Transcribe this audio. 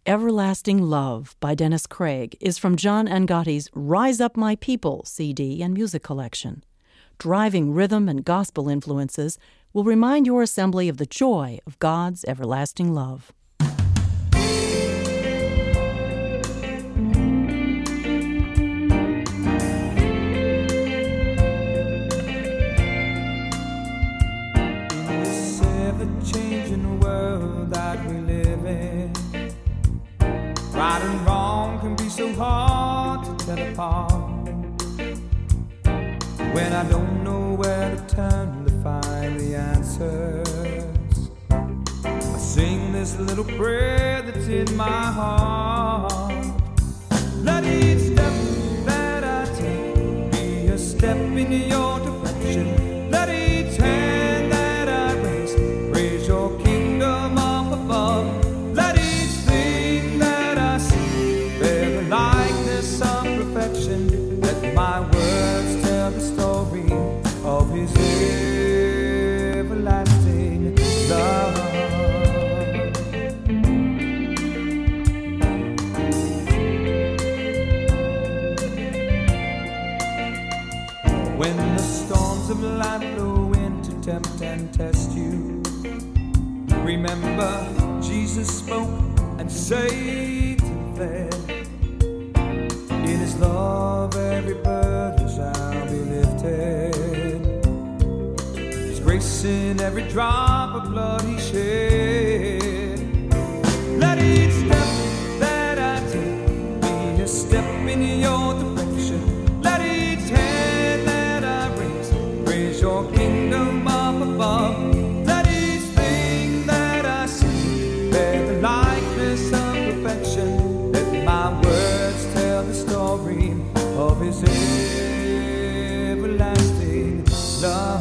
Everlasting Love by Dennis Craig is from John Angotti's Rise Up My People CD and music collection. Driving rhythm and gospel influences will remind your assembly of the joy of God's everlasting love. Changing world that we live in, right and wrong can be so hard to tell apart. When I don't know where to turn to find the answers, I sing this little prayer that's in my heart. Let each step that I take be a step in your direction. Let each hand that I raise praise your kingdom up above. Let each thing that I see bear the likeness of perfection. Let my words tell the story of His everlasting love. When the storms of life blow in to tempt and test you, remember Jesus spoke and Satan fled. In His love every burden shall be lifted. His grace in every drop of blood He shed. Let each step that I take be a step in your direction. Let each hand that I raise praise your kingdom up above. Let each thing that I see bear the likeness of perfection. Let my words tell the story of His everlasting love.